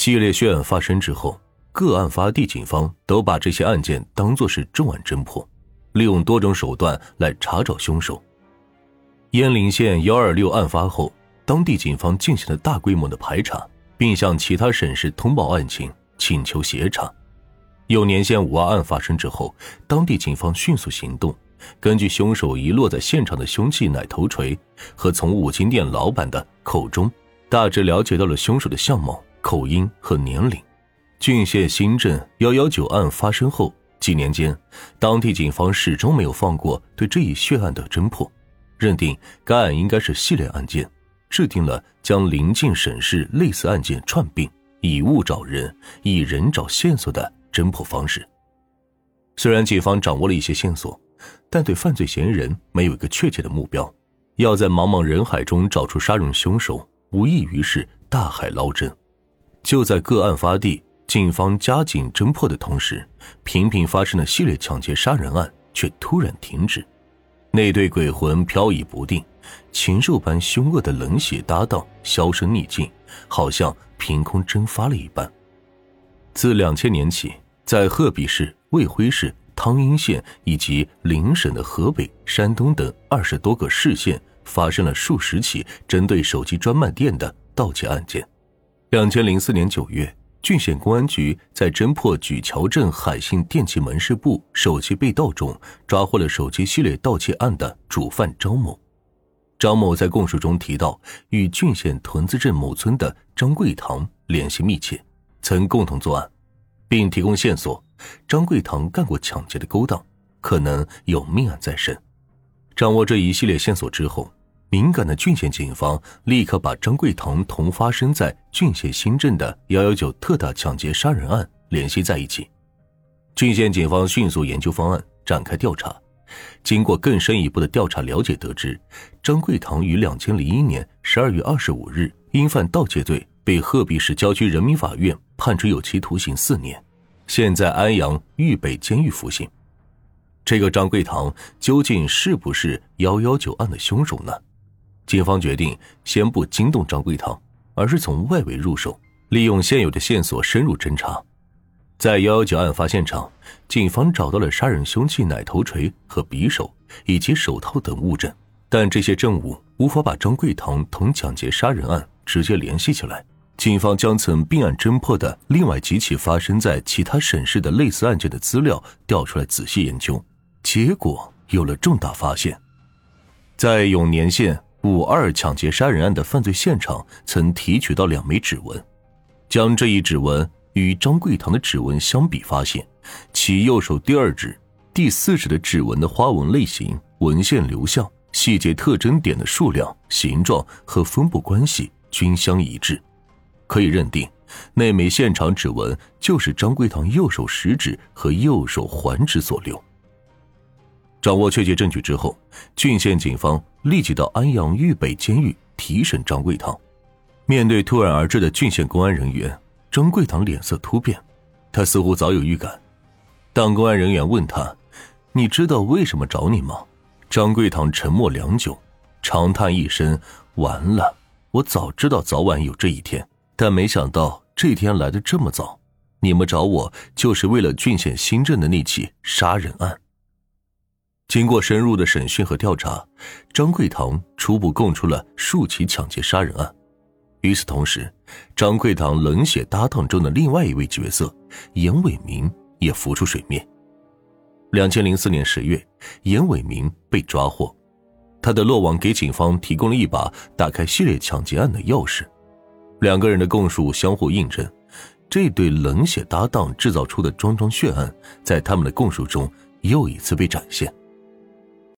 系列血案发生之后，各案发地警方都把这些案件当作是重案侦破，利用多种手段来查找凶手。鄢陵县126案发后，当地警方进行了大规模的排查，并向其他省市通报案情，请求协查。永年县5·2案发生之后，当地警方迅速行动，根据凶手遗落在现场的凶器奶头锤和从五金店老板的口中，大致了解到了凶手的相貌、口音和年龄。浚县新镇119案发生后几年间，当地警方始终没有放过对这一血案的侦破，认定该案应该是系列案件，制定了将邻近省市类似案件串并，以物找人，以人找线索的侦破方式。虽然警方掌握了一些线索，但对犯罪嫌疑人没有一个确切的目标，要在茫茫人海中找出杀人凶手，无异于是大海捞针。就在各案发地警方加紧侦破的同时，频频发生的系列抢劫杀人案却突然停止。那对鬼魂飘逸不定，禽兽般凶恶的冷血搭档销声匿迹，好像凭空蒸发了一般。自2000年起，在鹤壁市、卫辉市、汤阴县以及邻省的河北、山东等20多个市县发生了数十起针对手机专卖店的盗窃案件。2004年9月，浚县公安局在侦破举桥镇海信电器门市部手机被盗中，抓获了手机系列盗窃案的主犯张某。张某在供述中提到，与浚县屯子镇某村的张贵堂联系密切，曾共同作案，并提供线索，张贵堂干过抢劫的勾当，可能有命案在身。掌握这一系列线索之后，敏感的浚县警方立刻把张贵堂同发生在浚县新镇的119特大抢劫杀人案联系在一起。浚县警方迅速研究方案，展开调查。经过更深一步的调查了解得知，张贵堂于2001年12月25日因犯盗窃罪被鹤壁市郊区人民法院判处有期徒刑4年，现在安阳豫北监狱服刑。这个张贵堂究竟是不是119案的凶手呢？警方决定先不惊动张贵堂，而是从外围入手，利用现有的线索深入侦查。在119案发现场，警方找到了杀人凶器奶头锤和匕首以及手套等物证，但这些证物无法把张贵堂同抢劫杀人案直接联系起来。警方将曾并案侦破的另外几起发生在其他省市的类似案件的资料调出来仔细研究，结果有了重大发现。在永年县5·2抢劫杀人案的犯罪现场曾提取到2枚指纹，将这一指纹与张贵堂的指纹相比，发现其右手第2指、第4指的指纹的花纹类型、纹线流向、细节特征点的数量、形状和分布关系均相一致，可以认定那枚现场指纹就是张贵堂右手食指和右手环指所留。掌握确切证据之后，浚县警方立即到安阳豫北监狱提审张贵堂。面对突然而至的浚县公安人员，张贵堂脸色突变，他似乎早有预感。当公安人员问他：“你知道为什么找你吗？”张贵堂沉默良久，长叹一声：“完了，我早知道早晚有这一天，但没想到这天来得这么早。你们找我就是为了浚县新镇的那起杀人案。”经过深入的审讯和调查，张贵堂初步供出了数起抢劫杀人案。与此同时，张贵堂冷血搭档中的另外一位角色严伟民也浮出水面。2004年10月，严伟民被抓获，他的落网给警方提供了一把打开系列抢劫案的钥匙。2个人的供述相互印证，这对冷血搭档制造出的桩桩血案在他们的供述中又一次被展现。